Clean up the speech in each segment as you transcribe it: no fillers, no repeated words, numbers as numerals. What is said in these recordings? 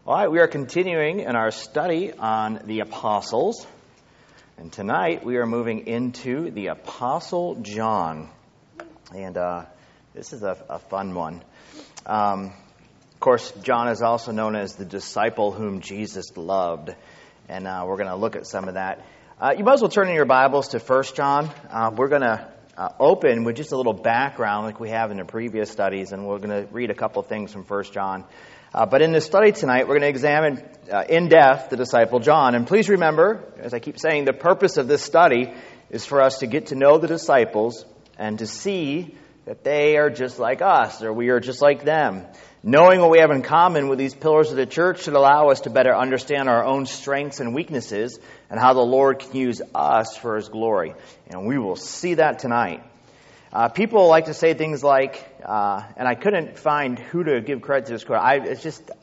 All right, we are continuing in our study on the apostles. And tonight we are moving into the Apostle John. And this is a fun one. Of course, John is also known as the disciple whom Jesus loved. And we're going to look at some of that. You might as well turn in your Bibles to 1 John. We're going to open with just a little background like we have in the previous studies. And we're going to read a couple things from 1 John. But in this study tonight, we're going to examine in depth the disciple John. And please remember, as I keep saying, the purpose of this study is for us to get to know the disciples and to see that they are just like us, or we are just like them. Knowing what we have in common with these pillars of the church should allow us to better understand our own strengths and weaknesses and how the Lord can use us for His glory. And we will see that tonight. People like to say things like, and I couldn't find who to give credit to this quote. I think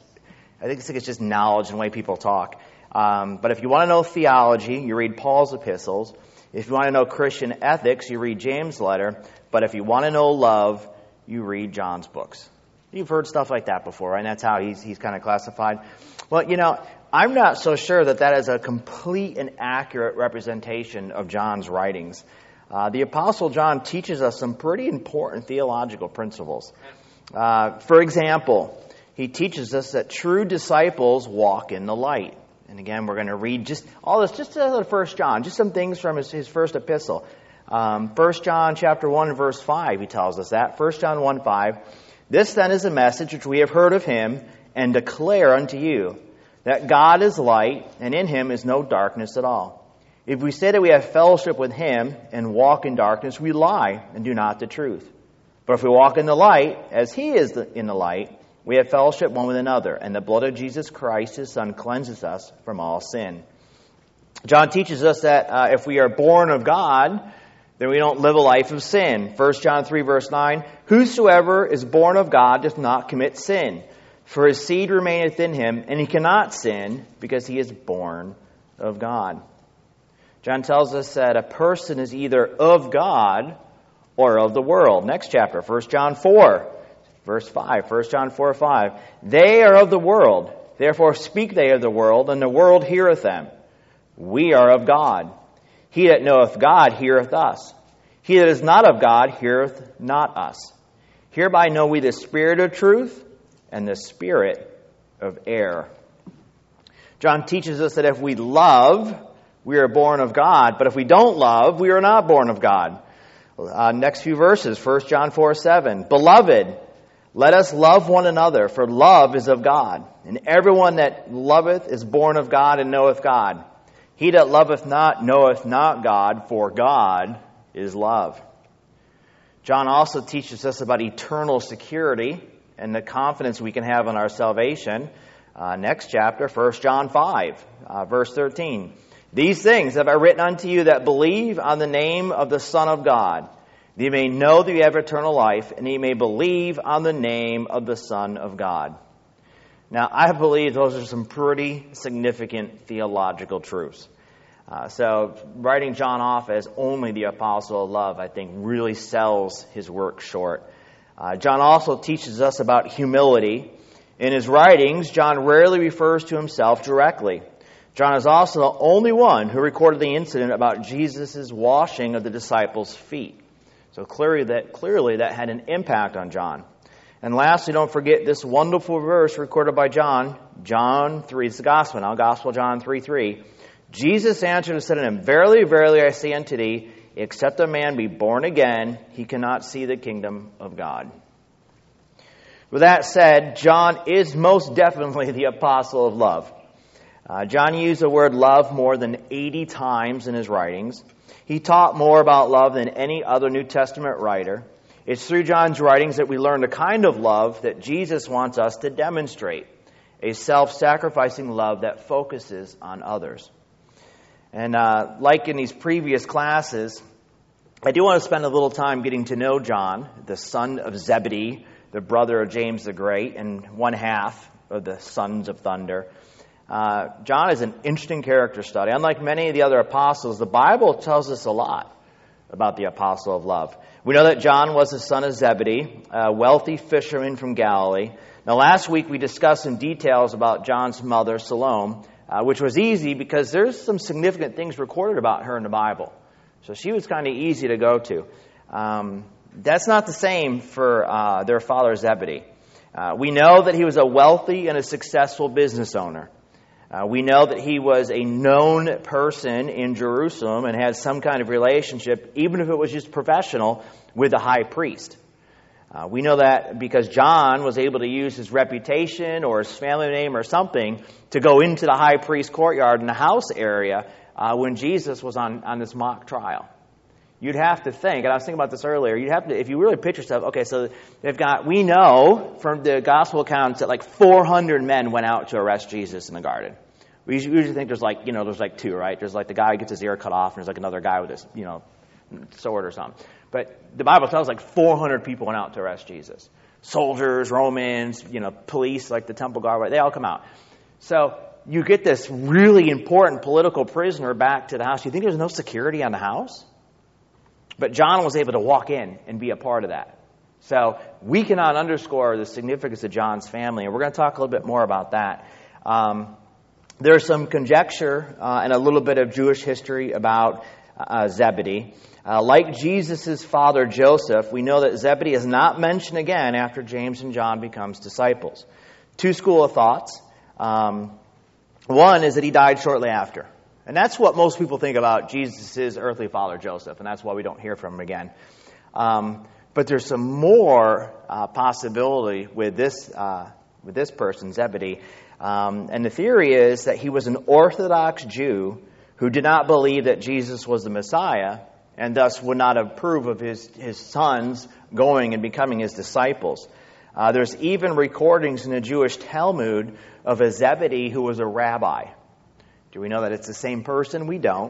it's just knowledge and the way people talk. But if you want to know theology, you read Paul's epistles. If you want to know Christian ethics, you read James' letter. But if you want to know love, you read John's books. You've heard stuff like that before, right? And that's how he's kind of classified. Well, I'm not so sure that is a complete and accurate representation of John's writings. The Apostle John teaches us some pretty important theological principles. For example, he teaches us that true disciples walk in the light. And again, we're going to read just all this, just out of 1 John, just some things from his first epistle. 1 John chapter 1, verse 5, he tells us that. 1 John 1, 5. This then is a message which we have heard of him and declare unto you, that God is light, and in him is no darkness at all. If we say that we have fellowship with him and walk in darkness, we lie and do not the truth. But if we walk in the light, as he is in the light, we have fellowship one with another, and the blood of Jesus Christ, his Son, cleanses us from all sin. John teaches us that if we are born of God, then we don't live a life of sin. 1 John 3, verse 9, whosoever is born of God doth not commit sin, for his seed remaineth in him, and he cannot sin because he is born of God. John tells us that a person is either of God or of the world. Next chapter, 1 John 4, verse 5. 1 John 4, 5. They are of the world, therefore speak they of the world, and the world heareth them. We are of God. He that knoweth God heareth us. He that is not of God heareth not us. Hereby know we the spirit of truth and the spirit of error. John teaches us that if we love, we are born of God, but if we don't love, we are not born of God. Next few verses, 1 John 4, 7. Beloved, let us love one another, for love is of God. And everyone that loveth is born of God and knoweth God. He that loveth not knoweth not God, for God is love. John also teaches us about eternal security and the confidence we can have in our salvation. Next chapter, 1 John 5, verse 13. These things have I written unto you that believe on the name of the Son of God, that ye may know that ye have eternal life, and ye may believe on the name of the Son of God. Now, I believe those are some pretty significant theological truths. So writing John off as only the apostle of love, I think, really sells his work short. John also teaches us about humility. In his writings, John rarely refers to himself directly. John is also the only one who recorded the incident about Jesus' washing of the disciples' feet. So clearly that had an impact on John. And lastly, don't forget this wonderful verse recorded by John 3, it's the Gospel now, Gospel John 3:3. Jesus answered and said unto him, Verily, verily, I say unto thee, except a man be born again, he cannot see the kingdom of God. With that said, John is most definitely the apostle of love. John used the word love more than 80 times in his writings. He taught more about love than any other New Testament writer. It's through John's writings that we learn the kind of love that Jesus wants us to demonstrate, a self-sacrificing love that focuses on others. And like in these previous classes, I do want to spend a little time getting to know John, the son of Zebedee, the brother of James the Great, and one half of the sons of thunder. John is an interesting character study. Unlike many of the other apostles, the Bible tells us a lot. about the apostle of love. We know that John was the son of Zebedee, a wealthy fisherman from Galilee. Now, last week we discussed some details about John's mother, Salome, which was easy because there's some significant things recorded about her in the Bible. So she was kind of easy to go to. That's not the same for their father, Zebedee. We know that he was a wealthy and a successful business owner. We know that he was a known person in Jerusalem and had some kind of relationship, even if it was just professional, with the high priest. We know that because John was able to use his reputation or his family name or something to go into the high priest courtyard in the house area when Jesus was on this mock trial. You'd have to think, and I was thinking about this earlier, you'd have to, if you really picture stuff, okay, so we know from the gospel accounts that like 400 men went out to arrest Jesus in the garden. We usually think there's like two, right? There's like the guy who gets his ear cut off, and there's like another guy with his, sword or something. But the Bible tells like 400 people went out to arrest Jesus. Soldiers, Romans, police, like the temple guard, they all come out. So you get this really important political prisoner back to the house. You think there's no security on the house? But John was able to walk in and be a part of that. So we cannot underscore the significance of John's family, and we're going to talk a little bit more about that. There's some conjecture and a little bit of Jewish history about Zebedee. Like Jesus' father Joseph, we know that Zebedee is not mentioned again after James and John becomes disciples. Two schools of thoughts. One is that he died shortly after. And that's what most people think about Jesus' earthly father Joseph, and that's why we don't hear from him again. But there's some more possibility with this person, Zebedee. And the theory is that he was an Orthodox Jew who did not believe that Jesus was the Messiah and thus would not approve of his sons going and becoming his disciples. There's even recordings in the Jewish Talmud of a Zebedee who was a rabbi. Do we know that it's the same person? We don't.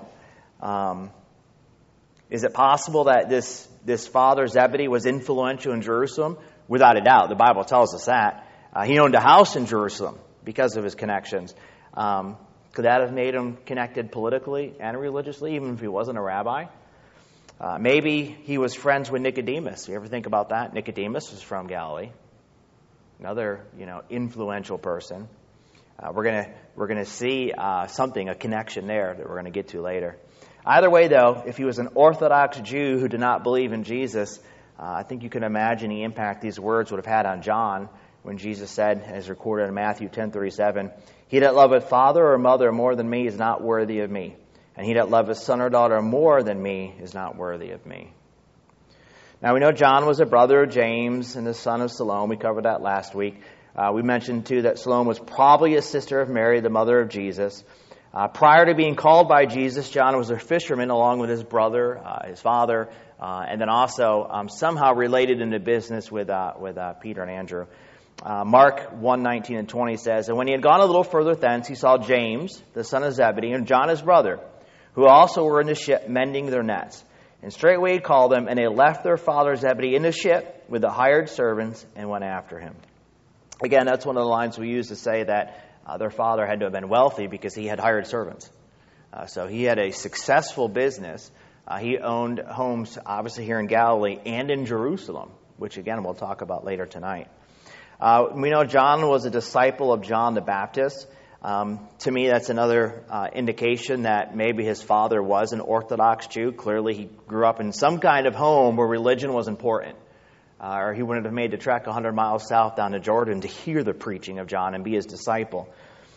Is it possible that this father, Zebedee, was influential in Jerusalem? Without a doubt. The Bible tells us that. He owned a house in Jerusalem because of his connections. Could that have made him connected politically and religiously, even if he wasn't a rabbi? Maybe he was friends with Nicodemus. You ever think about that? Nicodemus was from Galilee. Another, influential person. We're gonna see a connection there that we're going to get to later. Either way, though, if he was an Orthodox Jew who did not believe in Jesus, I think you can imagine the impact these words would have had on John when Jesus said, as recorded in Matthew 10:37, "He that loveth father or mother more than me is not worthy of me, and he that loveth son or daughter more than me is not worthy of me." Now we know John was a brother of James and the son of Salome. We covered that last week. We mentioned, too, that Salome was probably a sister of Mary, the mother of Jesus. Prior to being called by Jesus, John was a fisherman along with his brother, his father, and then also somehow related in the business with Peter and Andrew. Mark 1:19 and 20 says, "And when he had gone a little further thence, he saw James, the son of Zebedee, and John his brother, who also were in the ship mending their nets. And straightway he called them, and they left their father Zebedee in the ship with the hired servants and went after him." Again, that's one of the lines we use to say that their father had to have been wealthy because he had hired servants. So he had a successful business. He owned homes, obviously, here in Galilee and in Jerusalem, which, again, we'll talk about later tonight. We know John was a disciple of John the Baptist. To me, that's another indication that maybe his father was an Orthodox Jew. Clearly, he grew up in some kind of home where religion was important. Or he wouldn't have made the trek 100 miles south down to Jordan to hear the preaching of John and be his disciple.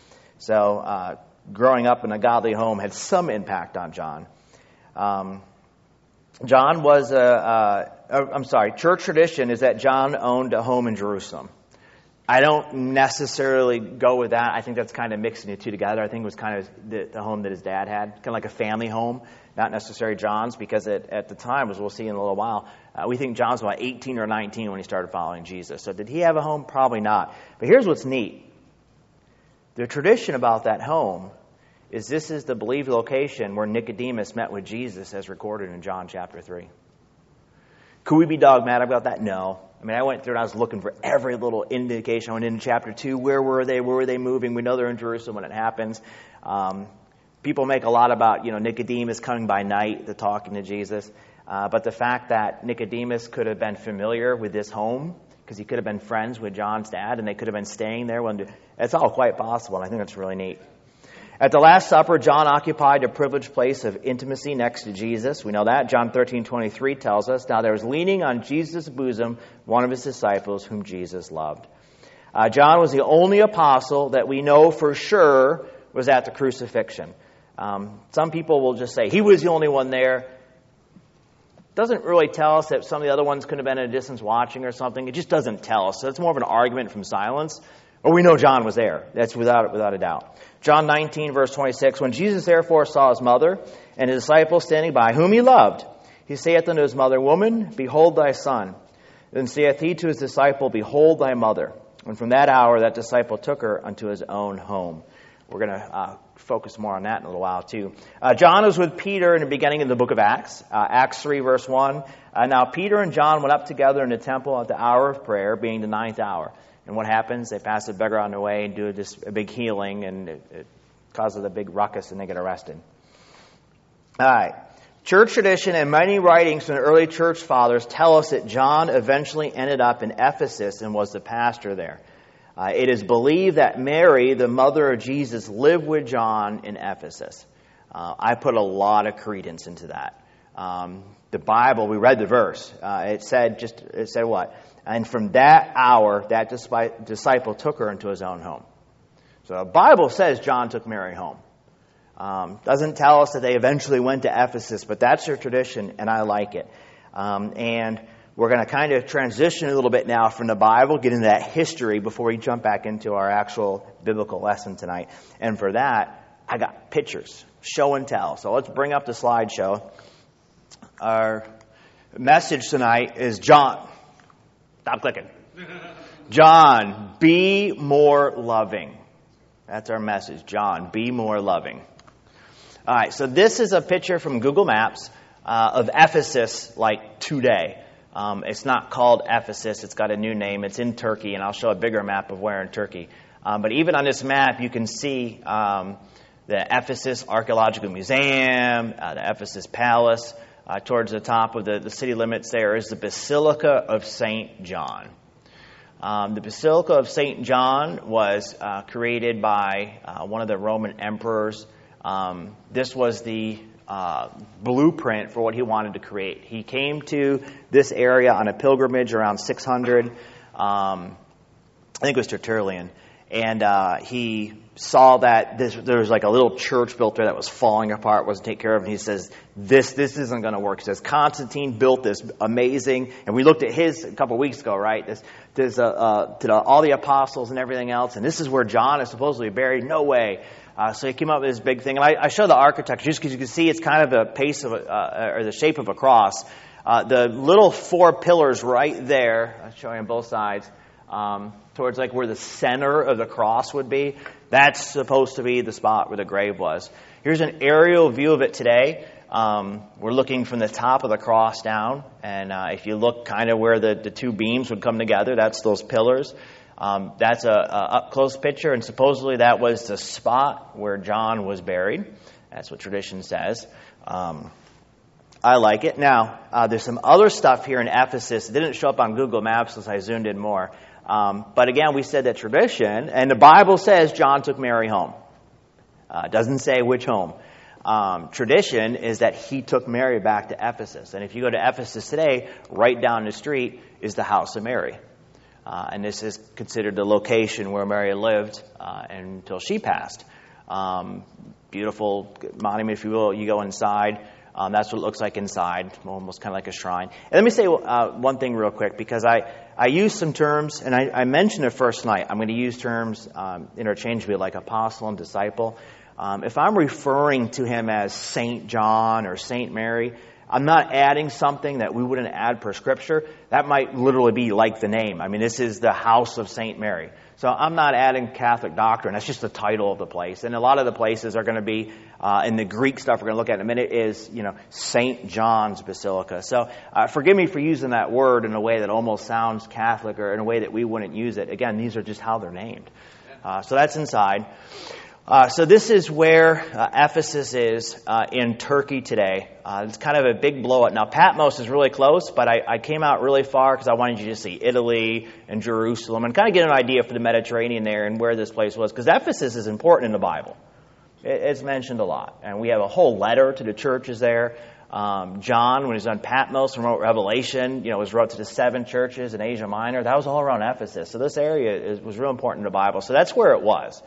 So growing up in a godly home had some impact on John. John was church tradition is that John owned a home in Jerusalem. I don't necessarily go with that. I think that's kind of mixing the two together. I think it was kind of the home that his dad had, kind of like a family home, not necessarily John's, because at the time, as we'll see in a little while, we think John's about 18 or 19 when he started following Jesus. So did he have a home? Probably not. But here's what's neat. The tradition about that home is this is the believed location where Nicodemus met with Jesus as recorded in John chapter 3. Could we be dogmatic about that? No. I mean, I went through and I was looking for every little indication. I went into chapter 2. Where were they? Where were they moving? We know they're in Jerusalem when it happens. People make a lot about, Nicodemus coming by night to talking to Jesus. But the fact that Nicodemus could have been familiar with this home, because he could have been friends with John's dad, and they could have been staying there. It's all quite possible, and I think that's really neat. At the Last Supper, John occupied a privileged place of intimacy next to Jesus. We know that. John 13:23 tells us, "Now there was leaning on Jesus' bosom one of his disciples whom Jesus loved." John was the only apostle that we know for sure was at the crucifixion. Some people will just say he was the only one there. Doesn't really tell us that some of the other ones could have been at a distance watching or something. It just doesn't tell us. So it's more of an argument from silence. But we know John was there. That's without a doubt. John 19, verse 26, "When Jesus therefore saw his mother and his disciples standing by, whom he loved, he saith unto his mother, Woman, behold thy son. Then saith he to his disciple, Behold thy mother. And from that hour that disciple took her unto his own home." We're going to focus more on that in a little while, too. John was with Peter in the beginning of the book of Acts. Acts 3, verse 1. "Now Peter and John went up together in the temple at the hour of prayer, being the 9th hour." And what happens? They pass a beggar on the way and do a big healing, and it causes a big ruckus, and they get arrested. All right. Church tradition and many writings from the early church fathers tell us that John eventually ended up in Ephesus and was the pastor there. It is believed that Mary, the mother of Jesus, lived with John in Ephesus. I put a lot of credence into that. The Bible, we read the verse. It said what? "And from that hour, that disciple took her into his own home." So the Bible says John took Mary home. Doesn't tell us that they eventually went to Ephesus, but that's their tradition, and I like it. And we're going to kind of transition a little bit now from the Bible, get into that history before we jump back into our actual biblical lesson tonight. And for that, I got pictures, show and tell. So let's bring up the slideshow. Our message tonight is John. Stop clicking. John, be more loving. That's our message. John, be more loving. All right, so this is a picture from Google Maps of Ephesus like today. It's not called Ephesus. It's got a new name. It's in Turkey, and I'll show a bigger map of where in Turkey. But even on this map, you can see the Ephesus Archaeological Museum, the Ephesus Palace. Towards the top of the city limits there is the Basilica of St. John. The Basilica of St. John was created by one of the Roman emperors. This was the blueprint for what he wanted to create. He came to this area on a pilgrimage around 600. I think it was Tertullian. And he saw that there was like a little church built there that was falling apart, wasn't taken care of. And he says, this isn't going to work. He says, Constantine built this amazing, and we looked at his a couple of weeks ago, right? All the apostles and everything else. And this is where John is supposedly buried. No way. So he came up with this big thing. And I show the architecture just because you can see it's kind of the shape of a cross. The little 4 pillars right there, I'll show you on both sides, towards like where the center of the cross would be. That's supposed to be the spot where the grave was. Here's an aerial view of it today. We're looking from the top of the cross down. And if you look kind of where the 2 beams would come together, that's those pillars. That's a up-close picture, and supposedly that was the spot where John was buried. That's what tradition says. I like it. Now, there's some other stuff here in Ephesus. It didn't show up on Google Maps as I zoomed in more. But again, we said that tradition, and the Bible says John took Mary home. It doesn't say which home. Tradition is that he took Mary back to Ephesus. And if you go to Ephesus today, right down the street is the house of Mary. And this is considered the location where Mary lived until she passed. Beautiful monument, if you will. You go inside. That's what it looks like inside, almost kind of like a shrine. And let me say one thing real quick, because I use some terms, and I mentioned it first night. I'm going to use terms interchangeably like apostle and disciple. If I'm referring to him as Saint John or Saint Mary, I'm not adding something that we wouldn't add per Scripture. That might literally be like the name. I mean, this is the house of Saint Mary. So I'm not adding Catholic doctrine. That's just the title of the place. And a lot of the places are going to be, in the Greek stuff we're going to look at in a minute, is, St. John's Basilica. So forgive me for using that word in a way that almost sounds Catholic or in a way that we wouldn't use it. Again, these are just how they're named. So that's inside. So this is where Ephesus is in Turkey today. It's kind of a big blowout. Now, Patmos is really close, but I came out really far because I wanted you to see Italy and Jerusalem and kind of get an idea for the Mediterranean there and where this place was, because Ephesus is important in the Bible. It's mentioned a lot. And we have a whole letter to the churches there. John, when he was on Patmos and wrote Revelation, was wrote to the 7 churches in Asia Minor. That was all around Ephesus. So this area was real important in the Bible. So that's where it was.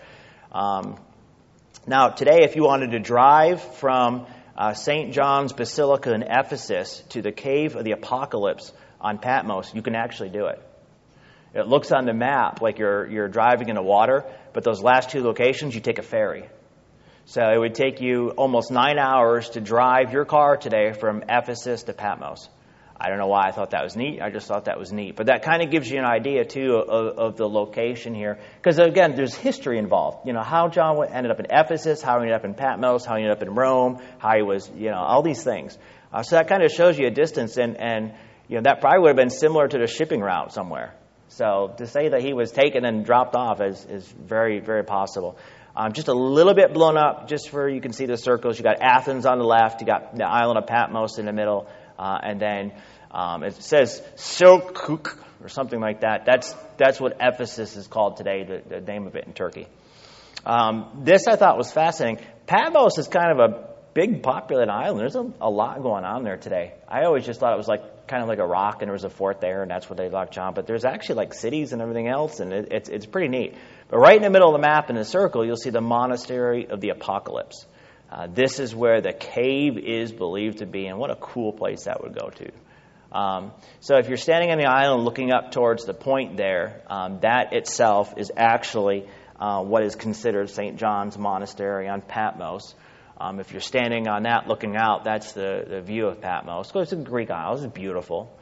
Now, today, if you wanted to drive from St. John's Basilica in Ephesus to the Cave of the Apocalypse on Patmos, you can actually do it. It looks on the map like you're driving in the water, but those last 2 locations, you take a ferry. So it would take you almost 9 hours to drive your car today from Ephesus to Patmos. I don't know why I thought that was neat. I just thought that was neat. But that kind of gives you an idea, too, of the location here. Because, again, there's history involved. How John ended up in Ephesus, how he ended up in Patmos, how he ended up in Rome, how he was, all these things. So that kind of shows you a distance. And that probably would have been similar to the shipping route somewhere. So to say that he was taken and dropped off is very, very possible. Just a little bit blown up, just where you can see the circles. You got Athens on the left. You got the island of Patmos in the middle. And then it says Selçuk or something like that. That's what Ephesus is called today, the name of it in Turkey. This I thought was fascinating. Patmos is kind of a big populated island. There's a lot going on there today. I always just thought it was kind of like a rock and there was a fort there and that's where they locked John. But there's actually cities and everything else, and it's pretty neat. But right in the middle of the map in the circle, you'll see the Monastery of the Apocalypse. This is where the cave is believed to be, and what a cool place that would go to. So if you're standing on the island looking up towards the point there, that itself is actually what is considered St. John's Monastery on Patmos. If you're standing on that looking out, that's the view of Patmos. It's a Greek isle. It's beautiful.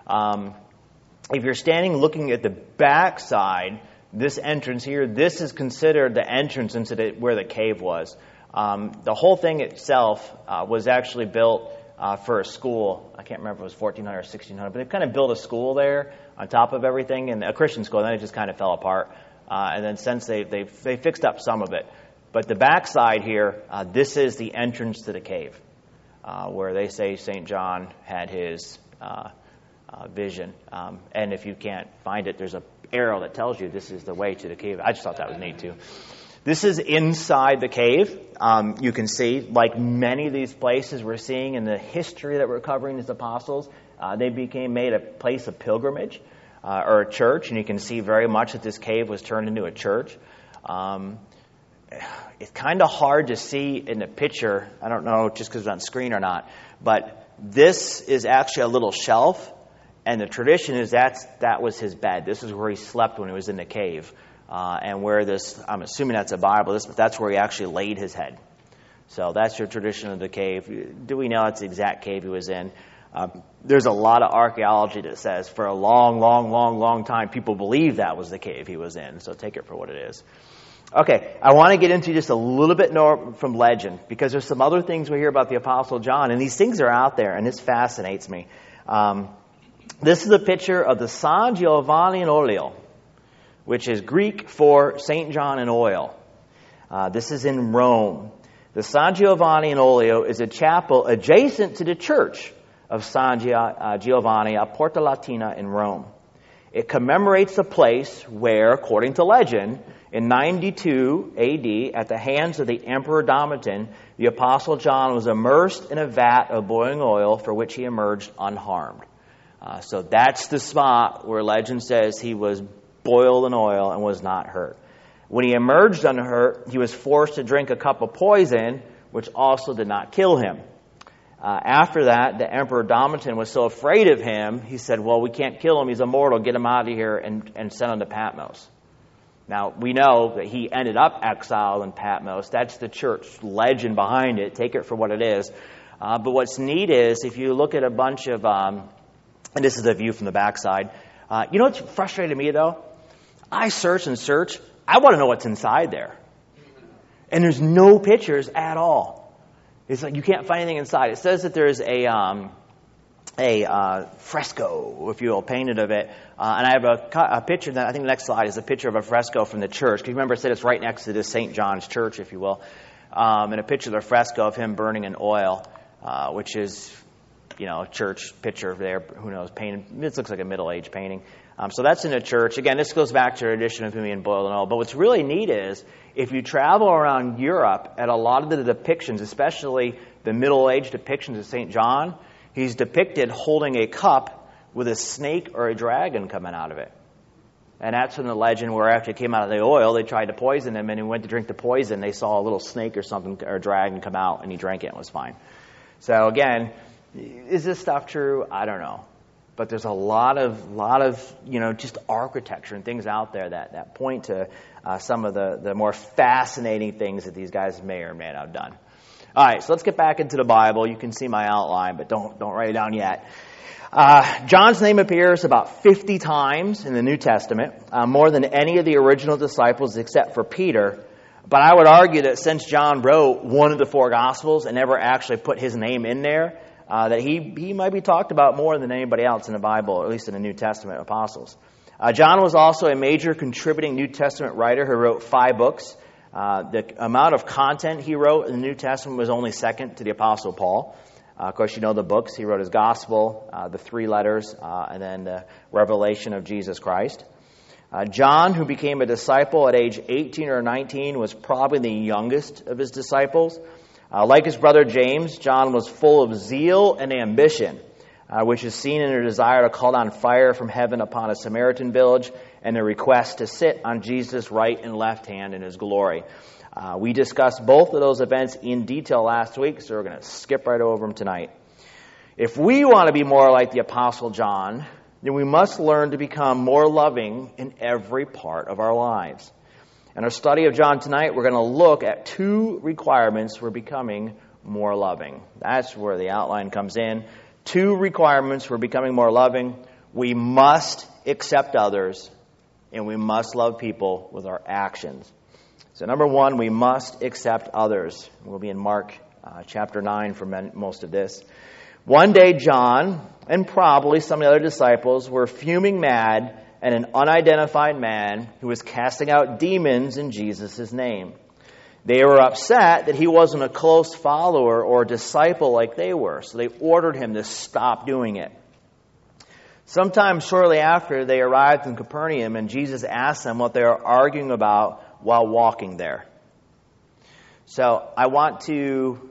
If you're standing looking at the back side, this entrance here, this is considered the entrance into where the cave was. The whole thing itself was actually built for a school. I can't remember if it was 1400 or 1600, but they kind of built a school there on top of everything, and a Christian school, and then it just kind of fell apart. And then since they fixed up some of it. But the back side here, this is the entrance to the cave, where they say St. John had his vision. And if you can't find it, there's an arrow that tells you this is the way to the cave. I just thought that was neat, too. This is inside the cave. You can see, like many of these places we're seeing in the history that we're covering as apostles, they made a place of pilgrimage or a church, and you can see very much that this cave was turned into a church. It's kind of hard to see in the picture. I don't know just because it's on screen or not, but this is actually a little shelf, and the tradition is that was his bed. This is where he slept when he was in the cave. And where I'm assuming that's a Bible, but that's where he actually laid his head. So that's your tradition of the cave. Do we know that's the exact cave he was in? There's a lot of archaeology that says for a long time people believe that was the cave he was in. So take it for what it is. Okay, I want to get into just a little bit more from legend, because there's some other things we hear about the Apostle John, and these things are out there, and this fascinates me. This is a picture of the San Giovanni in Olio, which is Greek for St. John in oil. This is in Rome. The San Giovanni in Olio is a chapel adjacent to the church of San Giovanni a Porta Latina in Rome. It commemorates the place where, according to legend, in 92 A.D., at the hands of the Emperor Domitian, the Apostle John was immersed in a vat of boiling oil for which he emerged unharmed. So that's the spot where legend says he was boiled in oil and was not hurt. When he emerged unhurt, he was forced to drink a cup of poison, which also did not kill him. After that, the Emperor Domitian was so afraid of him, he said, well, we can't kill him, he's immortal, get him out of here, and sent him to Patmos. Now, we know that he ended up exiled in Patmos. That's the church legend behind it. Take it for what it is. But what's neat is, if you look at a bunch of, and this is a view from the backside, you know what's frustrated me, though? I search and search. I want to know what's inside there. And there's no pictures at all. It's like you can't find anything inside. It says that there's fresco, if you will, painted of it. And I have a picture that I think the next slide is a picture of a fresco from the church. If you remember, I said it's right next to this St. John's Church, if you will. And a picture of the fresco of him burning in oil, which is, a church picture there. Who knows? Painted. This looks like a middle-aged painting. So that's in a church. Again, this goes back to the tradition of him being boiled in oil. But what's really neat is if you travel around Europe at a lot of the depictions, especially the middle-aged depictions of St. John, he's depicted holding a cup with a snake or a dragon coming out of it. And that's from the legend where after it came out of the oil, they tried to poison him, and he went to drink the poison. They saw a little snake or something, or a dragon come out, and he drank it and was fine. So again, is this stuff true? I don't know. But there's a lot of just architecture and things out there that point to some of the more fascinating things that these guys may or may not have done. All right, so let's get back into the Bible. You can see my outline, but don't write it down yet. John's name appears about 50 times in the New Testament, more than any of the original disciples except for Peter. But I would argue that since John wrote one of the four Gospels and never actually put his name in there, that he might be talked about more than anybody else in the Bible, or at least in the New Testament apostles. John was also a major contributing New Testament writer who wrote 5 books. The amount of content he wrote in the New Testament was only second to the Apostle Paul. Of course, you know the books. He wrote his Gospel, the 3 letters, and then the Revelation of Jesus Christ. John, who became a disciple at age 18 or 19, was probably the youngest of his disciples. Like his brother James, John was full of zeal and ambition, which is seen in a desire to call down fire from heaven upon a Samaritan village and a request to sit on Jesus' right and left hand in his glory. We discussed both of those events in detail last week, so we're going to skip right over them tonight. If we want to be more like the Apostle John, then we must learn to become more loving in every part of our lives. In our study of John tonight, we're going to look at 2 requirements for becoming more loving. That's where the outline comes in. 2 requirements for becoming more loving. We must accept others, and we must love people with our actions. So number 1, we must accept others. We'll be in Mark chapter 9 for most of this. One day, John, and probably some of the other disciples, were fuming mad at an unidentified man who was casting out demons in Jesus' name. They were upset that he wasn't a close follower or disciple like they were, so they ordered him to stop doing it. Sometime shortly after, they arrived in Capernaum, and Jesus asked them what they were arguing about while walking there. So I want to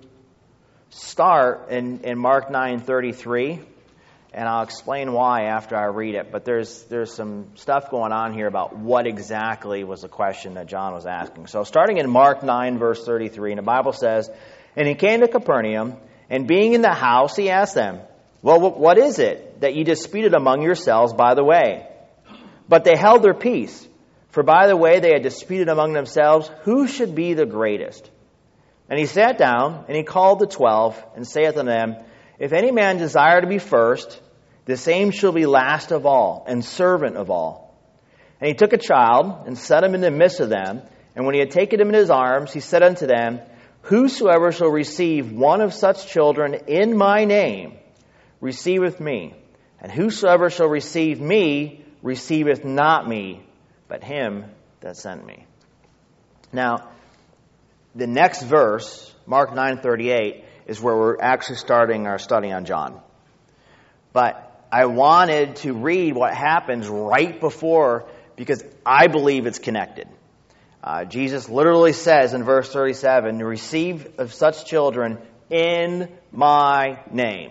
start in Mark 9:33, and I'll explain why after I read it. But there's some stuff going on here about what exactly was the question that John was asking. So starting in Mark 9, verse 33, and the Bible says, "And he came to Capernaum, and being in the house, he asked them, 'Well, what is it that ye disputed among yourselves by the way?' But they held their peace. For by the way they had disputed among themselves, who should be the greatest. And he sat down, and he called the 12, and saith unto them, If any man desire to be first, the same shall be last of all, and servant of all. And he took a child, and set him in the midst of them, and when he had taken him in his arms, he said unto them, Whosoever shall receive one of such children in my name, receiveth me. And whosoever shall receive me, receiveth not me, but him that sent me." Now, the next verse, Mark 9:38, is where we're actually starting our study on John. But I wanted to read what happens right before, because I believe it's connected. Jesus literally says in verse 37, "Receive of such children in my name."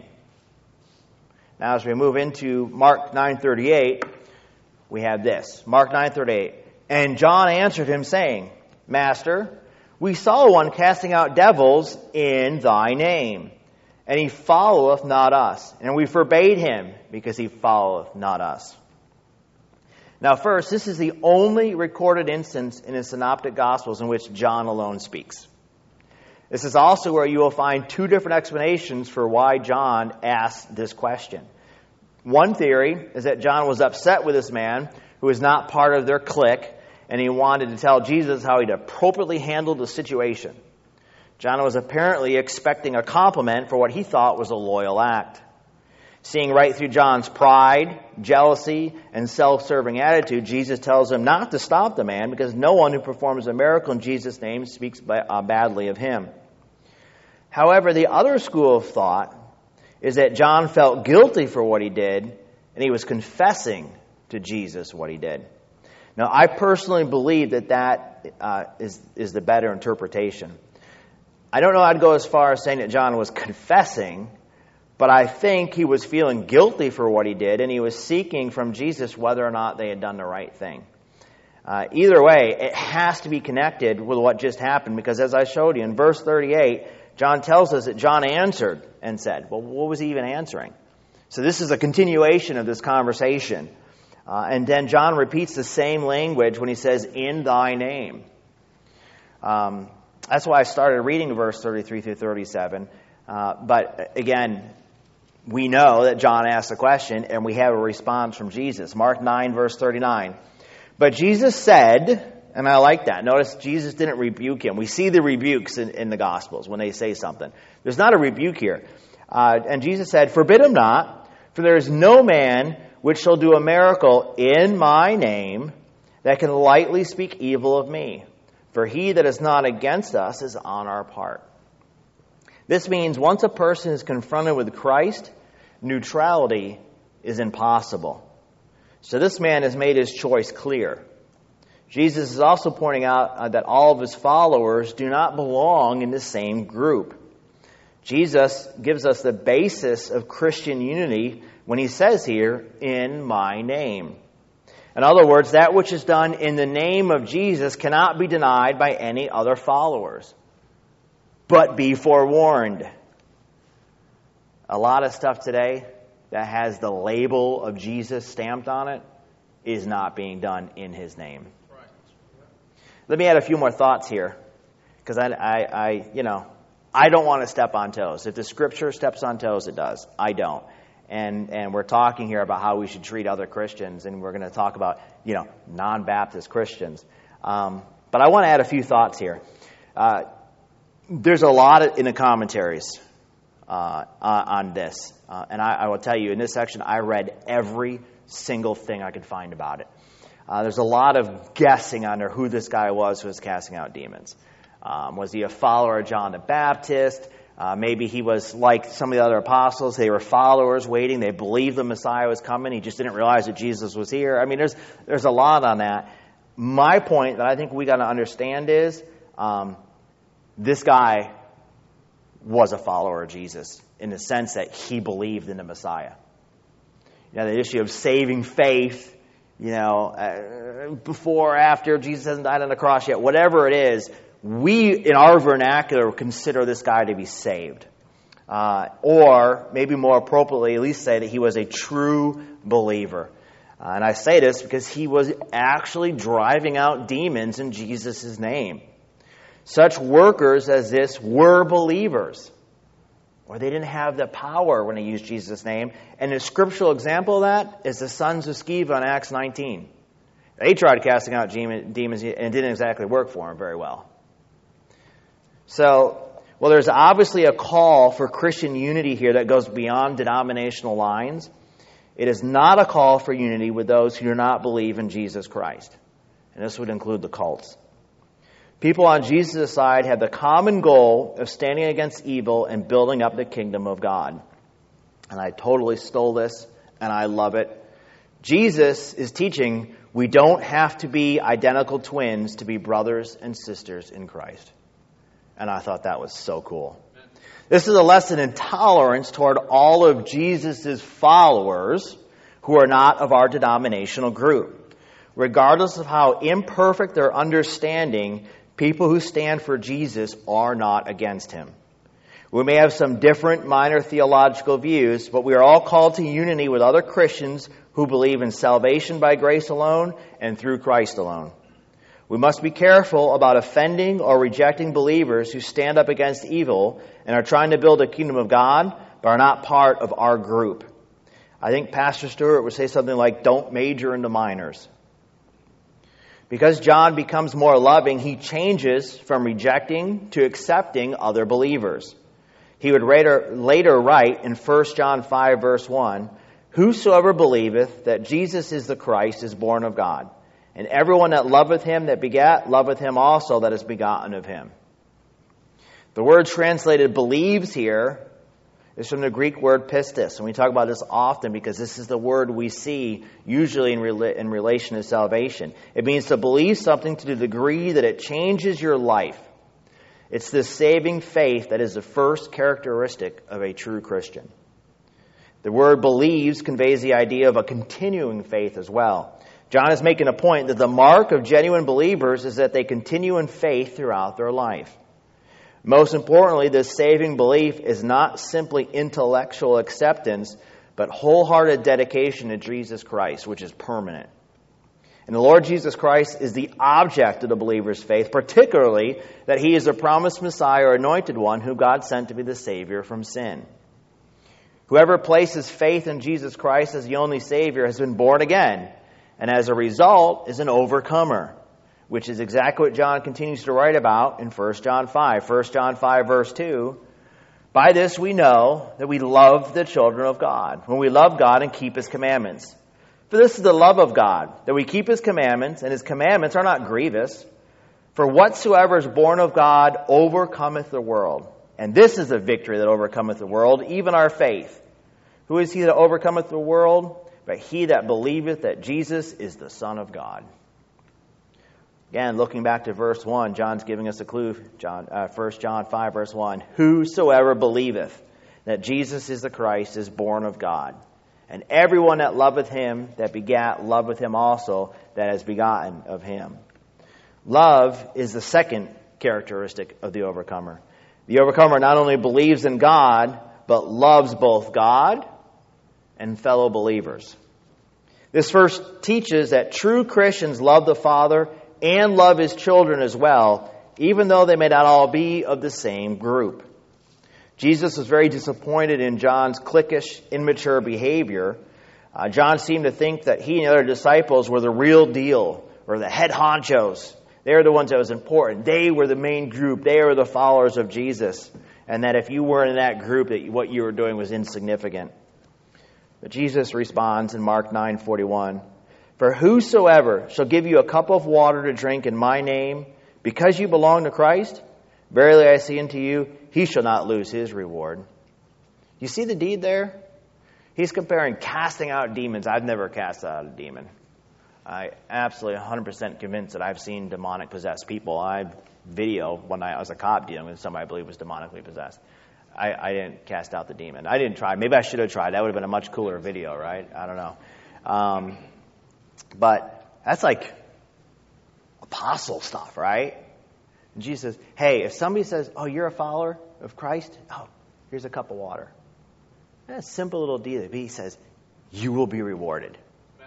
Now, as we move into Mark 9:38, we have this. Mark 9:38. "And John answered him, saying, Master, we saw one casting out devils in thy name, and he followeth not us. And we forbade him, because he followeth not us." Now first, this is the only recorded instance in the Synoptic Gospels in which John alone speaks. This is also where you will find 2 different explanations for why John asked this question. One theory is that John was upset with this man who was not part of their clique, and he wanted to tell Jesus how he'd appropriately handled the situation. John was apparently expecting a compliment for what he thought was a loyal act. Seeing right through John's pride, jealousy, and self-serving attitude, Jesus tells him not to stop the man because no one who performs a miracle in Jesus' name speaks badly of him. However, the other school of thought is that John felt guilty for what he did, and he was confessing to Jesus what he did. Now, I personally believe that is the better interpretation. I don't know I'd go as far as saying that John was confessing, but I think he was feeling guilty for what he did, and he was seeking from Jesus whether or not they had done the right thing. Either way, it has to be connected with what just happened, because as I showed you, in verse 38, John tells us that John answered and said, well, what was he even answering? So this is a continuation of this conversation. And then John repeats the same language when he says, in thy name. That's why I started reading verse 33 through 37. But again, we know that John asked a question, and we have a response from Jesus. Mark 9, verse 39. But Jesus said, and I like that. Notice Jesus didn't rebuke him. We see the rebukes in the Gospels when they say something. There's not a rebuke here. And Jesus said, forbid him not, for there is no man which shall do a miracle in my name that can lightly speak evil of me. For he that is not against us is on our part. This means once a person is confronted with Christ, neutrality is impossible. So this man has made his choice clear. Jesus is also pointing out that all of his followers do not belong in the same group. Jesus gives us the basis of Christian unity when he says here, in my name. In other words, that which is done in the name of Jesus cannot be denied by any other followers. But be forewarned. A lot of stuff today that has the label of Jesus stamped on it is not being done in his name. Let me add a few more thoughts here, because I don't want to step on toes. If the Scripture steps on toes, it does. I don't. And we're talking here about how we should treat other Christians, and we're going to talk about, non-Baptist Christians. But I want to add a few thoughts here. There's a lot in the commentaries on this. And I will tell you, in this section, I read every single thing I could find about it. There's a lot of guessing under who this guy was who was casting out demons. Was he a follower of John the Baptist? Maybe he was like some of the other apostles. They were followers waiting. They believed the Messiah was coming. He just didn't realize that Jesus was here. I mean, there's a lot on that. My point that I think we got to understand is this guy was a follower of Jesus in the sense that he believed in the Messiah. The issue of saving faith, before or after, Jesus hasn't died on the cross yet, whatever it is, we, in our vernacular, consider this guy to be saved. Or, maybe more appropriately, at least say that he was a true believer. And I say this because he was actually driving out demons in Jesus' name. Such workers as this were believers. Or they didn't have the power when they used Jesus' name. And a scriptural example of that is the sons of Sceva in Acts 19. They tried casting out demons, and it didn't exactly work for them very well. So, there's obviously a call for Christian unity here that goes beyond denominational lines. It is not a call for unity with those who do not believe in Jesus Christ. And this would include the cults. People on Jesus' side have the common goal of standing against evil and building up the kingdom of God. And I totally stole this, and I love it. Jesus is teaching we don't have to be identical twins to be brothers and sisters in Christ. And I thought that was so cool. This is a lesson in tolerance toward all of Jesus' followers who are not of our denominational group. Regardless of how imperfect their understanding, people who stand for Jesus are not against him. We may have some different minor theological views, but we are all called to unity with other Christians who believe in salvation by grace alone and through Christ alone. We must be careful about offending or rejecting believers who stand up against evil and are trying to build a kingdom of God, but are not part of our group. I think Pastor Stewart would say something like, don't major into minors. Because John becomes more loving, he changes from rejecting to accepting other believers. He would later write in 1 John 5, verse 1, "Whosoever believeth that Jesus is the Christ is born of God. And everyone that loveth him that begat, loveth him also that is begotten of him." The word translated believes here is from the Greek word pistis. And we talk about this often because this is the word we see usually in relation to salvation. It means to believe something to the degree that it changes your life. It's this saving faith that is the first characteristic of a true Christian. The word believes conveys the idea of a continuing faith as well. John is making a point that the mark of genuine believers is that they continue in faith throughout their life. Most importantly, this saving belief is not simply intellectual acceptance, but wholehearted dedication to Jesus Christ, which is permanent. And the Lord Jesus Christ is the object of the believer's faith, particularly that he is the promised Messiah or anointed one who God sent to be the Savior from sin. Whoever places faith in Jesus Christ as the only Savior has been born again, and as a result is an overcomer, which is exactly what John continues to write about in 1 John 5. 1 John 5, verse 2, "By this we know that we love the children of God, when we love God and keep His commandments. For this is the love of God, that we keep His commandments, and His commandments are not grievous. For whatsoever is born of God overcometh the world. And this is the victory that overcometh the world, even our faith. Who is he that overcometh the world? But he that believeth that Jesus is the Son of God." Again, looking back to verse 1, John's giving us a clue. 1 John 5, verse 1. "Whosoever believeth that Jesus is the Christ is born of God. And everyone that loveth him that begat, loveth him also that is begotten of him." Love is the second characteristic of the overcomer. The overcomer not only believes in God, but loves both God and fellow believers. This verse teaches that true Christians love the Father and love His children as well, even though they may not all be of the same group. Jesus was very disappointed in John's cliquish, immature behavior. John seemed to think that he and the other disciples were the real deal, or the head honchos. They were the ones that was important. They were the main group. They were the followers of Jesus. And that if you weren't in that group, that what you were doing was insignificant. But Jesus responds in Mark 9:41, "For whosoever shall give you a cup of water to drink in my name, because you belong to Christ, verily I say unto you, he shall not lose his reward." You see the deed there? He's comparing casting out demons. I've never cast out a demon. I absolutely 100% convinced that I've seen demonic possessed people. I video when I was a cop dealing with somebody I believe was demonically possessed. I didn't cast out the demon. I didn't try. Maybe I should have tried. That would have been a much cooler video, right? I don't know. But that's like apostle stuff, right? And Jesus says, hey, if somebody says, oh, you're a follower of Christ? Oh, here's a cup of water. That's a simple little deal. He says, you will be rewarded.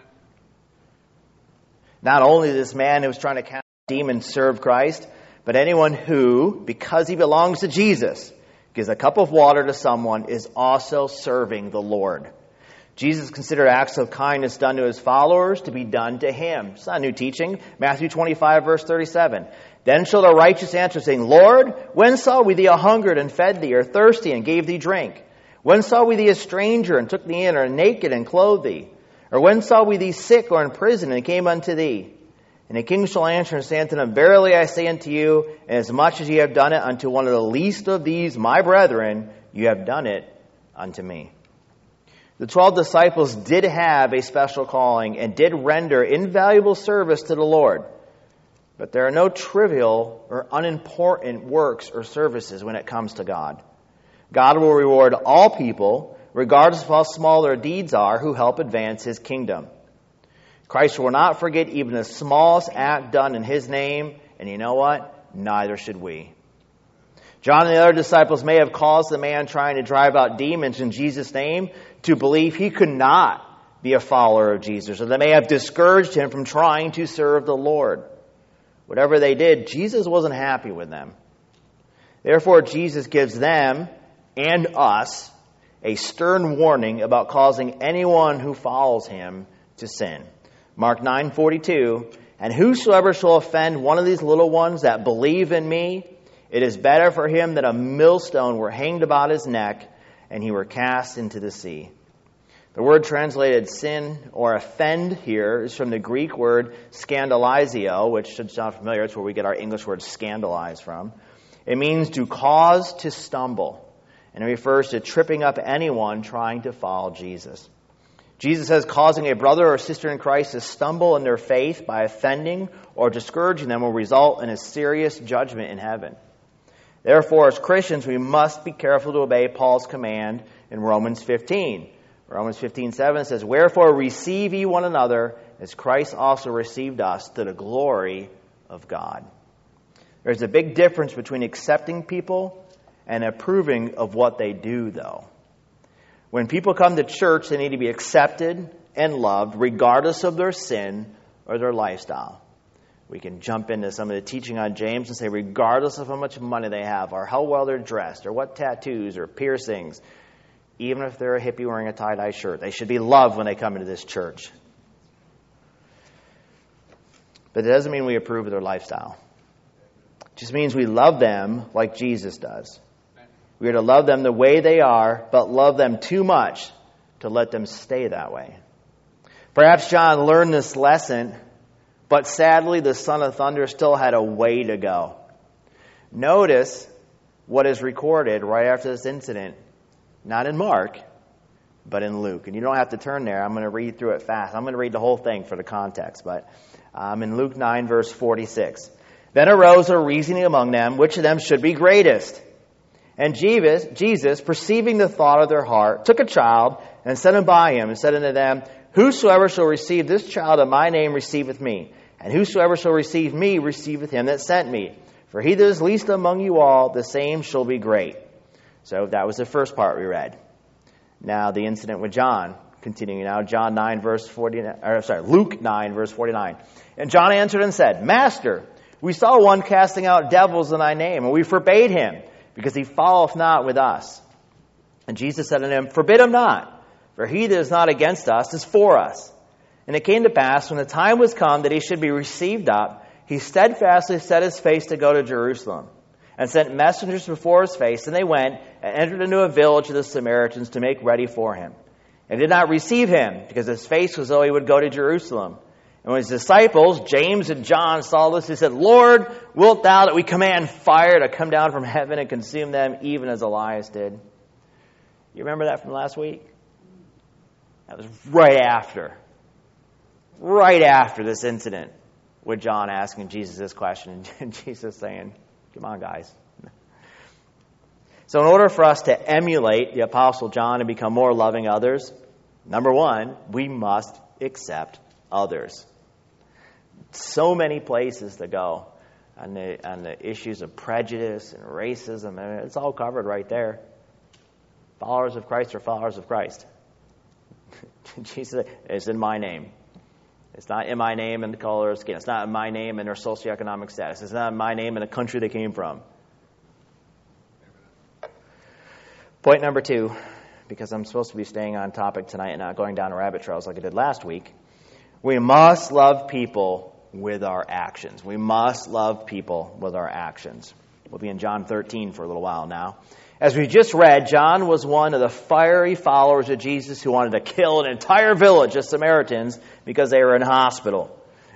Not only this man who was trying to cast demons serve Christ, but anyone who, because he belongs to Jesus, gives a cup of water to someone is also serving the Lord. Jesus considered acts of kindness done to his followers to be done to him. It's not new teaching. Matthew 25, verse 37. Then shall the righteous answer, saying, Lord, when saw we thee a hungered and fed thee, or thirsty and gave thee drink? When saw we thee a stranger and took thee in, or naked and clothed thee? Or when saw we thee sick or in prison and came unto thee? And the king shall answer and say unto them, Verily I say unto you, inasmuch as ye have done it unto one of the least of these my brethren, you have done it unto me. The 12 disciples did have a special calling and did render invaluable service to the Lord. But there are no trivial or unimportant works or services when it comes to God. God will reward all people, regardless of how small their deeds are, who help advance His kingdom. Christ will not forget even the smallest act done in His name, and you know what? Neither should we. John and the other disciples may have caused the man trying to drive out demons in Jesus' name to believe he could not be a follower of Jesus, or they may have discouraged him from trying to serve the Lord. Whatever they did, Jesus wasn't happy with them. Therefore, Jesus gives them and us a stern warning about causing anyone who follows Him to sin. Mark 9:42, and whosoever shall offend one of these little ones that believe in me, It is better for him that a millstone were hanged about his neck, and he were cast into the sea." The word translated sin or offend here is from the Greek word scandalizio, which should sound familiar. It's where we get our English word scandalize from. It means to cause to stumble, and it refers to tripping up anyone trying to follow Jesus. Jesus says causing a brother or sister in Christ to stumble in their faith by offending or discouraging them will result in a serious judgment in heaven. Therefore, as Christians, we must be careful to obey Paul's command in Romans 15. Romans 15:7 says, "Wherefore receive ye one another, as Christ also received us, to the glory of God." There's a big difference between accepting people and approving of what they do, though. When people come to church, they need to be accepted and loved, regardless of their sin or their lifestyle. We can jump into some of the teaching on James and say, regardless of how much money they have, or how well they're dressed, or what tattoos or piercings, even if they're a hippie wearing a tie-dye shirt, they should be loved when they come into this church. But it doesn't mean we approve of their lifestyle. It just means we love them like Jesus does. We are to love them the way they are, but love them too much to let them stay that way. Perhaps John learned this lesson, but sadly the son of thunder still had a way to go. Notice what is recorded right after this incident, not in Mark, but in Luke. And you don't have to turn there. I'm going to read through it fast. I'm going to read the whole thing for the context, but in Luke 9, verse 46. "Then arose a reasoning among them, which of them should be greatest. And Jesus, perceiving the thought of their heart, took a child and set him by him, and said unto them, Whosoever shall receive this child in my name receiveth me, and whosoever shall receive me receiveth him that sent me. For he that is least among you all, the same shall be great." So that was the first part we read. Now the incident with John, continuing now, Luke 9, verse 49. "And John answered and said, Master, we saw one casting out devils in thy name, and we forbade him, because he followeth not with us. And Jesus said unto him, Forbid him not, for he that is not against us is for us. And it came to pass, when the time was come that he should be received up, he steadfastly set his face to go to Jerusalem, and sent messengers before his face, and they went and entered into a village of the Samaritans to make ready for him. And did not receive him, because his face was though he would go to Jerusalem. And when his disciples, James and John, saw this, they said, Lord, wilt thou that we command fire to come down from heaven and consume them, even as Elias did? You remember that from last week? That was right after this incident with John asking Jesus this question, and Jesus saying, come on, guys. So in order for us to emulate the Apostle John and become more loving others, number one, we must accept others. So many places to go on the issues of prejudice and racism, and it's all covered right there. Followers of Christ are followers of Christ. Jesus said, it's in my name. It's not in my name and the color of skin. It's not in my name and their socioeconomic status. It's not in my name and the country they came from. Point number two, because I'm supposed to be staying on topic tonight and not going down rabbit trails like I did last week, we must love people with our actions. We must love people with our actions. We'll be in John 13 for a little while now. As we just read, John was one of the fiery followers of Jesus who wanted to kill an entire village of Samaritans because they were inhospitable.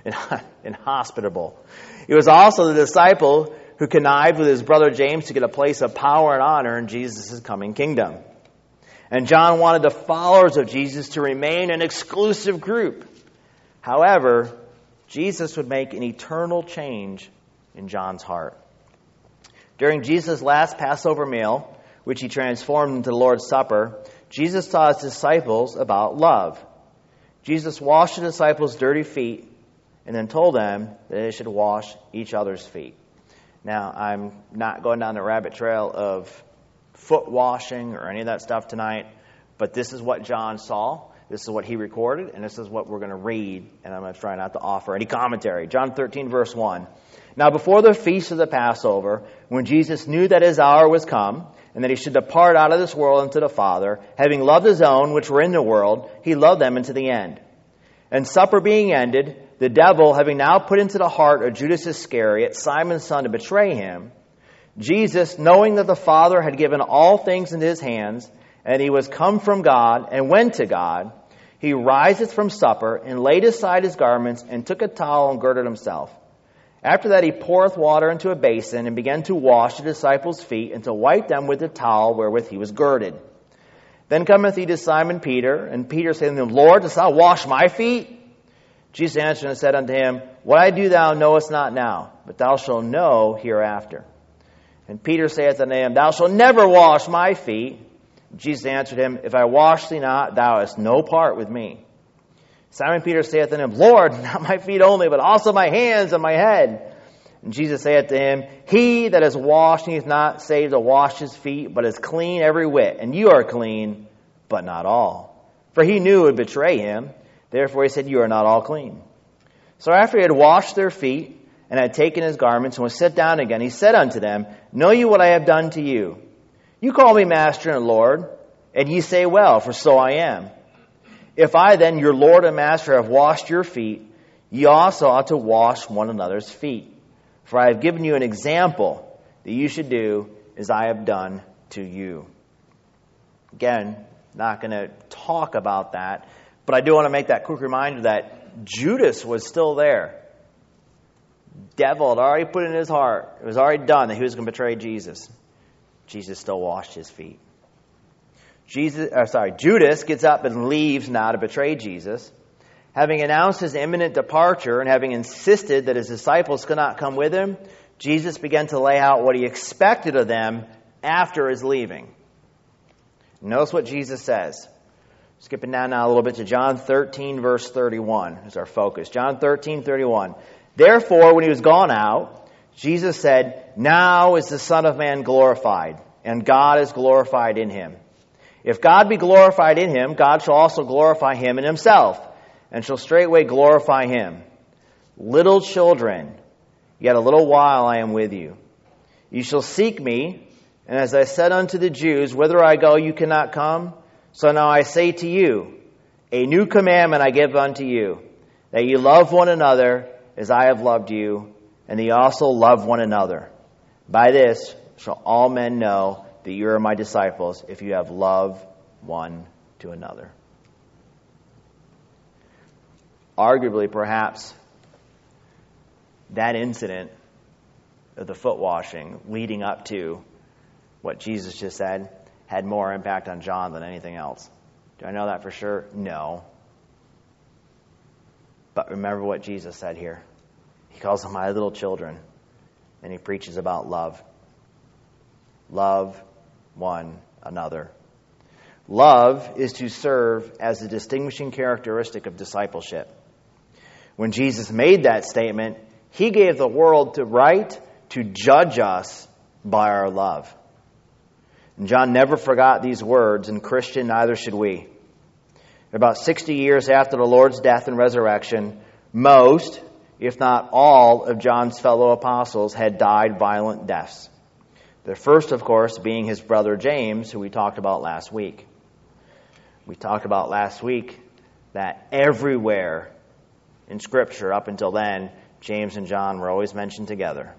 He was also the disciple who connived with his brother James to get a place of power and honor in Jesus' coming kingdom. And John wanted the followers of Jesus to remain an exclusive group. However, Jesus would make an eternal change in John's heart. During Jesus' last Passover meal, which he transformed into the Lord's Supper, Jesus taught his disciples about love. Jesus washed the disciples' dirty feet and then told them that they should wash each other's feet. Now, I'm not going down the rabbit trail of foot washing or any of that stuff tonight, but this is what John saw. This is what he recorded, and this is what we're going to read, and I'm going to try not to offer any commentary. John 13, verse 1. Now before the feast of the Passover, when Jesus knew that his hour was come, and that he should depart out of this world unto the Father, having loved his own which were in the world, he loved them unto the end. And supper being ended, the devil, having now put into the heart of Judas Iscariot, Simon's son, to betray him, Jesus, knowing that the Father had given all things into his hands, and he was come from God and went to God, he riseth from supper, and laid aside his garments, and took a towel and girded himself. After that he poureth water into a basin, and began to wash the disciples' feet, and to wipe them with the towel wherewith he was girded. Then cometh he to Simon Peter, and Peter said unto him, Lord, dost thou wash my feet? Jesus answered and said unto him, What I do thou knowest not now, but thou shalt know hereafter. And Peter saith unto him, Thou shalt never wash my feet. Jesus answered him, If I wash thee not, thou hast no part with me. Simon Peter saith unto him, Lord, not my feet only, but also my hands and my head. And Jesus saith to him, He that is washed needs not save to wash his feet, but is clean every whit. And you are clean, but not all. For he knew who would betray him. Therefore he said, You are not all clean. So after he had washed their feet, and had taken his garments, and was set down again, he said unto them, Know you what I have done to you? You call me Master and Lord, and ye say, Well, for so I am. If I then, your Lord and Master, have washed your feet, ye also ought to wash one another's feet. For I have given you an example that you should do as I have done to you. Again, not going to talk about that, but I do want to make that quick reminder that Judas was still there. Devil had already put in his heart, it was already done that he was going to betray Jesus. Jesus still washed his feet. Judas gets up and leaves now to betray Jesus. Having announced his imminent departure and having insisted that his disciples could not come with him, Jesus began to lay out what he expected of them after his leaving. Notice what Jesus says. Skipping down now a little bit to John 13, verse 31 is our focus. John 13, 31. Therefore, when he was gone out, Jesus said, Now is the Son of Man glorified, and God is glorified in him. If God be glorified in him, God shall also glorify him in himself, and shall straightway glorify him. Little children, yet a little while I am with you. You shall seek me, and as I said unto the Jews, Whither I go you cannot come, so now I say to you, A new commandment I give unto you, that ye love one another, as I have loved you, and ye also love one another. By this shall all men know that you are my disciples, if you have love one to another. Arguably, perhaps, that incident of the foot washing leading up to what Jesus just said had more impact on John than anything else. Do I know that for sure? No. But remember what Jesus said here. He calls them my little children, and he preaches about love. Love one another. Love is to serve as a distinguishing characteristic of discipleship. When Jesus made that statement, he gave the world the right to judge us by our love. And John never forgot these words, and Christian, neither should we. About 60 years after the Lord's death and resurrection, most, if not all, of John's fellow apostles had died violent deaths. The first, of course, being his brother James, who we talked about last week. We talked about last week that everywhere in Scripture, up until then, James and John were always mentioned together.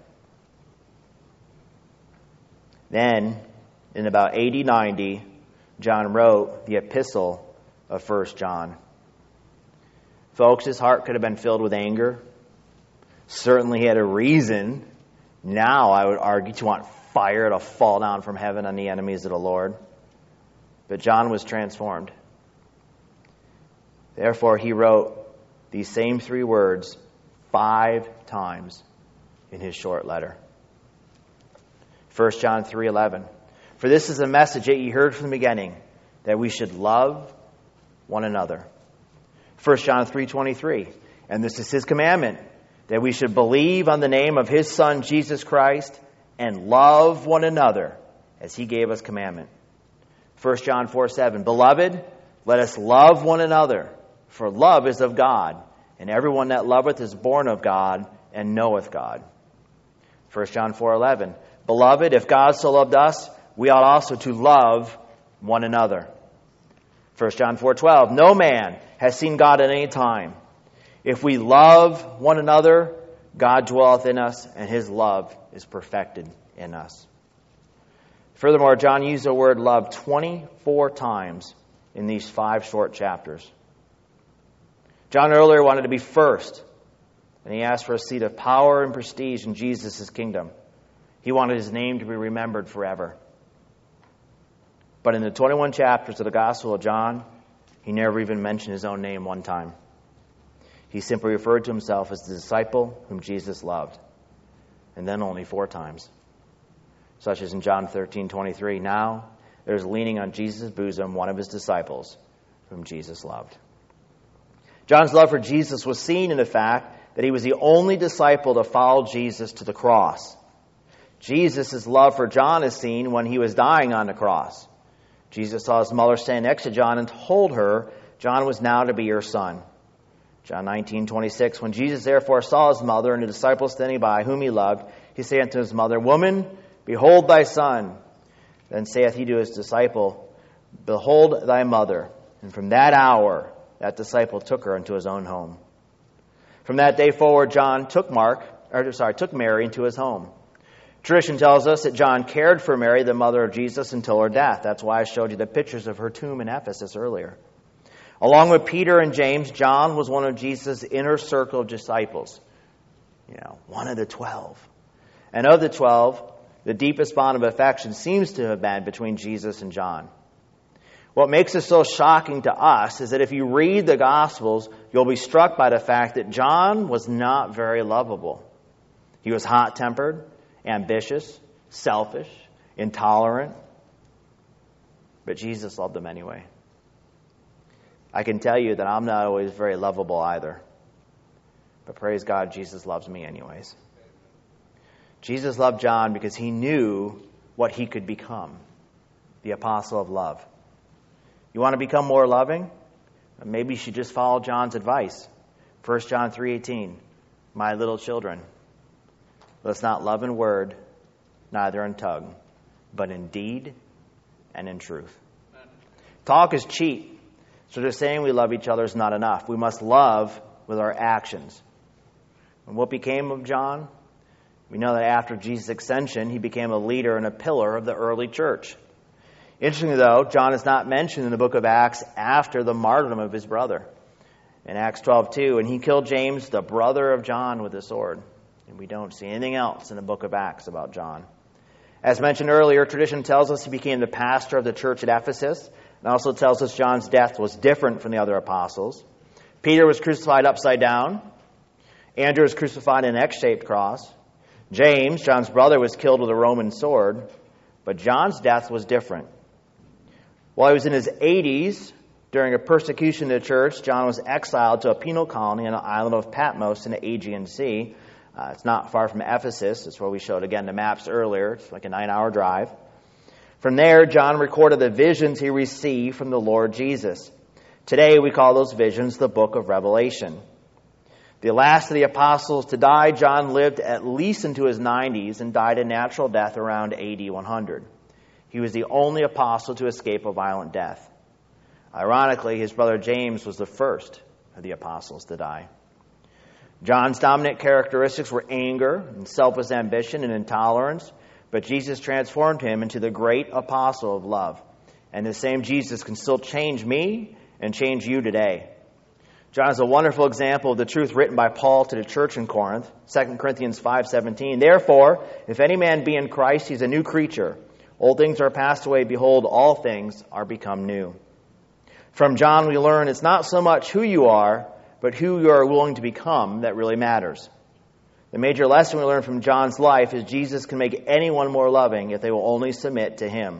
Then, in about AD 90, John wrote the epistle of 1 John. Folks, his heart could have been filled with anger. Certainly he had a reason, now I would argue, to want fire to fall down from heaven on the enemies of the Lord. But John was transformed. Therefore, he wrote these same 3 words 5 times in his short letter. 1 John 3:11. For this is a message that ye heard from the beginning, that we should love one another. 1 John 3:23. And this is his commandment, that we should believe on the name of his Son, Jesus Christ, and love one another as he gave us commandment. 1 John 4:7. Beloved, let us love one another, for love is of God, and everyone that loveth is born of God and knoweth God. 1 John 4:11. Beloved, if God so loved us, we ought also to love one another. 1 John 4:12. No man has seen God at any time. If we love one another, God dwelleth in us, and his love is perfected in us. Furthermore, John used the word love 24 times in these 5 short chapters. John earlier wanted to be first, and he asked for a seat of power and prestige in Jesus' kingdom. He wanted his name to be remembered forever. But in the 21 chapters of the Gospel of John, he never even mentioned his own name one time. He simply referred to himself as the disciple whom Jesus loved, and then only 4 times, such as in John 13:23. Now there is leaning on Jesus' bosom one of his disciples whom Jesus loved. John's love for Jesus was seen in the fact that he was the only disciple to follow Jesus to the cross. Jesus' love for John is seen when he was dying on the cross. Jesus saw his mother stand next to John and told her John was now to be her son. John 19:26, when Jesus therefore saw his mother and the disciple standing by, whom he loved, he said unto his mother, Woman, behold thy son. Then saith he to his disciple, Behold thy mother. And from that hour, that disciple took her into his own home. From that day forward, John took Mary into his home. Tradition tells us that John cared for Mary, the mother of Jesus, until her death. That's why I showed you the pictures of her tomb in Ephesus earlier. Along with Peter and James, John was one of Jesus' inner circle of disciples. One of the 12. And of the 12, the deepest bond of affection seems to have been between Jesus and John. What makes this so shocking to us is that if you read the Gospels, you'll be struck by the fact that John was not very lovable. He was hot-tempered, ambitious, selfish, intolerant. But Jesus loved him anyway. I can tell you that I'm not always very lovable either. But praise God, Jesus loves me anyways. Jesus loved John because he knew what he could become, the apostle of love. You want to become more loving? Maybe you should just follow John's advice. 1 John 3:18, My little children, let's not love in word, neither in tongue, but in deed and in truth. Talk is cheap. So just saying we love each other is not enough. We must love with our actions. And what became of John? We know that after Jesus' ascension, he became a leader and a pillar of the early church. Interestingly, though, John is not mentioned in the book of Acts after the martyrdom of his brother. In Acts 12:2, and he killed James, the brother of John, with a sword. And we don't see anything else in the book of Acts about John. As mentioned earlier, tradition tells us he became the pastor of the church at Ephesus. And also tells us John's death was different from the other apostles. Peter was crucified upside down. Andrew was crucified in an X-shaped cross. James, John's brother, was killed with a Roman sword. But John's death was different. While he was in his 80s, during a persecution of the church, John was exiled to a penal colony on the island of Patmos in the Aegean Sea. It's not far from Ephesus. That's where we showed, again, the maps earlier. It's like a 9-hour drive. From there, John recorded the visions he received from the Lord Jesus. Today, we call those visions the book of Revelation. The last of the apostles to die, John lived at least into his 90s and died a natural death around AD 100. He was the only apostle to escape a violent death. Ironically, his brother James was the first of the apostles to die. John's dominant characteristics were anger and selfish ambition and intolerance, but Jesus transformed him into the great apostle of love. And the same Jesus can still change me and change you today. John is a wonderful example of the truth written by Paul to the church in Corinth, 2 Corinthians 5:17. Therefore, if any man be in Christ, he's a new creature. Old things are passed away. Behold, all things are become new. From John, we learn it's not so much who you are, but who you are willing to become that really matters. The major lesson we learn from John's life is Jesus can make anyone more loving if they will only submit to him.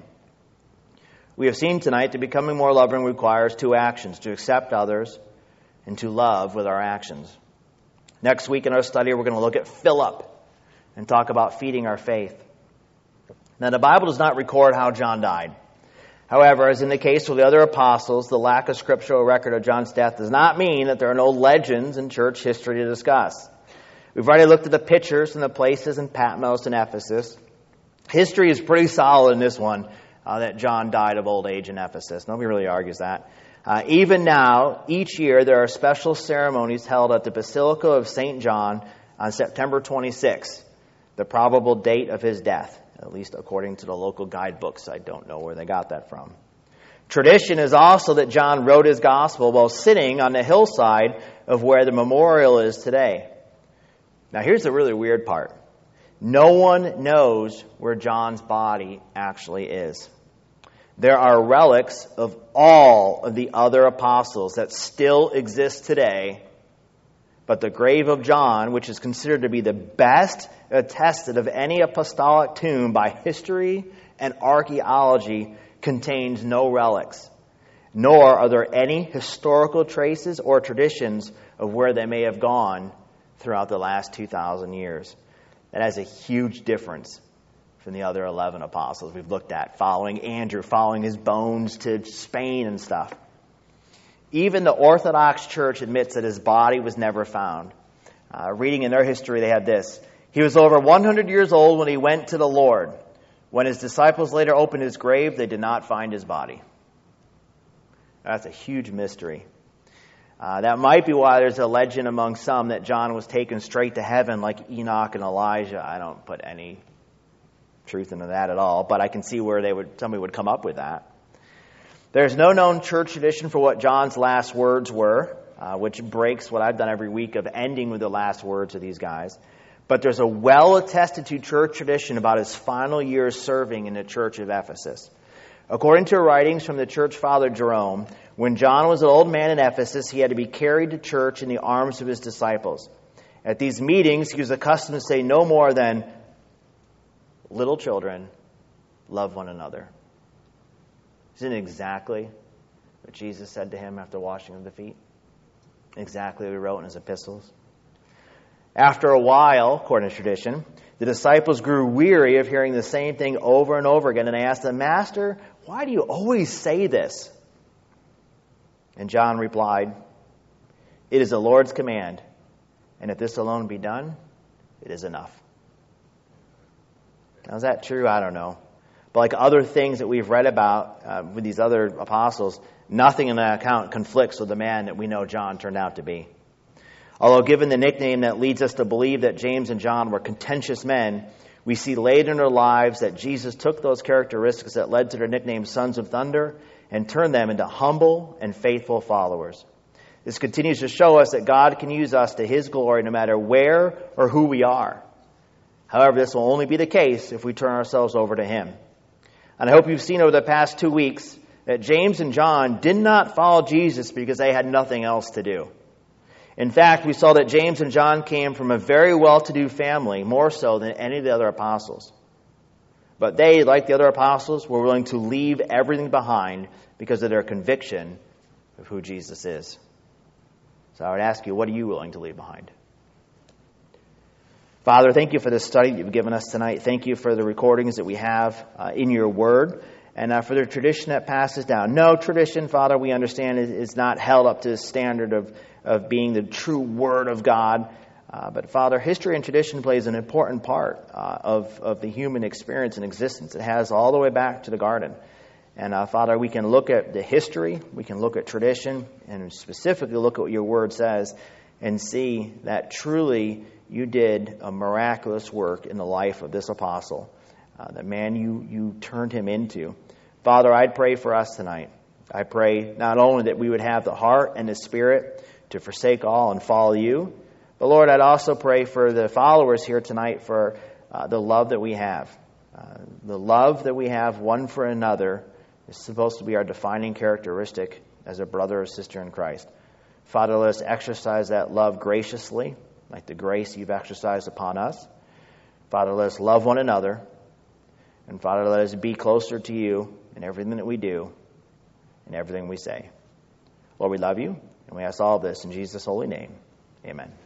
We have seen tonight that becoming more loving requires 2 actions: to accept others and to love with our actions. Next week in our study, we're going to look at Philip and talk about feeding our faith. Now, the Bible does not record how John died. However, as in the case with the other apostles, the lack of scriptural record of John's death does not mean that there are no legends in church history to discuss. We've already looked at the pictures and the places in Patmos and Ephesus. History is pretty solid in this one, that John died of old age in Ephesus. Nobody really argues that. Even now, each year, there are special ceremonies held at the Basilica of St. John on September 26th, the probable date of his death. at least according to the local guidebooks. I don't know where they got that from. Tradition is also that John wrote his gospel while sitting on the hillside of where the memorial is today. Now here's the really weird part. No one knows where John's body actually is. There are relics of all of the other apostles that still exist today, but the grave of John, which is considered to be the best attested of any apostolic tomb by history and archaeology, contains no relics, nor are there any historical traces or traditions of where they may have gone throughout the last 2,000 years. That has a huge difference from the other 11 apostles we've looked at, following Andrew, following his bones to Spain and stuff. Even the Orthodox Church admits that his body was never found. Reading in their history, they had this. He was over 100 years old when he went to the Lord. When his disciples later opened his grave, they did not find his body. That's a huge mystery. That might be why there's a legend among some that John was taken straight to heaven like Enoch and Elijah. I don't put any truth into that at all, but I can see where somebody would come up with that. There's no known church tradition for what John's last words were, which breaks what I've done every week of ending with the last words of these guys. But there's a well-attested to church tradition about his final years serving in the church of Ephesus. According to writings from the church father Jerome, when John was an old man in Ephesus, he had to be carried to church in the arms of his disciples. At these meetings, he was accustomed to say no more than, "Little children, love one another." Isn't it exactly what Jesus said to him after washing of the feet? Exactly what he wrote in his epistles. After a while, according to tradition, the disciples grew weary of hearing the same thing over and over again, and they asked him, "Master, why do you always say this?" And John replied, "It is the Lord's command, and if this alone be done, it is enough." Now, is that true? I don't know. But like other things that we've read about with these other apostles, nothing in that account conflicts with the man that we know John turned out to be. Although given the nickname that leads us to believe that James and John were contentious men, we see later in their lives that Jesus took those characteristics that led to their nickname Sons of Thunder and turned them into humble and faithful followers. This continues to show us that God can use us to His glory no matter where or who we are. However, this will only be the case if we turn ourselves over to Him. And I hope you've seen over the past 2 weeks that James and John did not follow Jesus because they had nothing else to do. In fact, we saw that James and John came from a very well-to-do family, more so than any of the other apostles. But they, like the other apostles, were willing to leave everything behind because of their conviction of who Jesus is. So I would ask you, what are you willing to leave behind? Father, thank you for this study that you've given us tonight. Thank you for the recordings that we have in your word and for the tradition that passes down. No tradition, Father, we understand is not held up to the standard of being the true word of God. But Father, history and tradition plays an important part of the human experience and existence. It has all the way back to the garden. And Father, we can look at the history, we can look at tradition, and specifically look at what your word says and see that truly you did a miraculous work in the life of this apostle, the man you turned him into. Father, I'd pray for us tonight. I pray not only that we would have the heart and the spirit to forsake all and follow you, but Lord, I'd also pray for the followers here tonight for the love that we have. The love that we have one for another is supposed to be our defining characteristic as a brother or sister in Christ. Father, let us exercise that love graciously, like the grace you've exercised upon us. Father, let us love one another. And Father, let us be closer to you in everything that we do and everything we say. Lord, we love you, and we ask all of this in Jesus' holy name. Amen.